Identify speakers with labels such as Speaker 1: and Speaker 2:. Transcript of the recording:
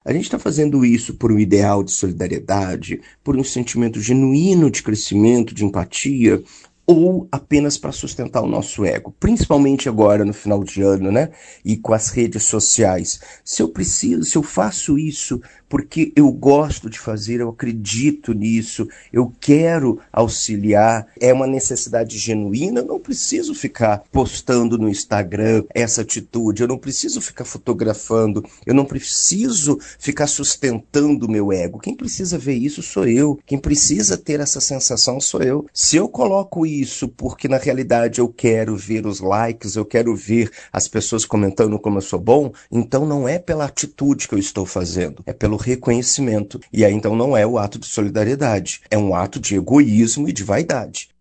Speaker 1: A gente está fazendo isso por um ideal de solidariedade, por um sentimento genuíno de crescimento, de empatia, ou apenas para sustentar o nosso ego, principalmente agora no final de ano, né? E com as redes sociais. Se eu faço isso porque eu gosto de fazer, eu acredito nisso, eu quero auxiliar, é uma necessidade genuína, eu não preciso ficar postando no Instagram essa atitude, eu não preciso ficar fotografando, eu não preciso ficar sustentando o meu ego. Quem precisa ver isso sou eu, quem precisa ter essa sensação sou eu. Se eu coloco isso porque na realidade eu quero ver os likes, eu quero ver as pessoas comentando como eu sou bom, então não é pela atitude que eu estou fazendo, é pelo reconhecimento. E aí então não é o ato de solidariedade, é um ato de egoísmo e de vaidade.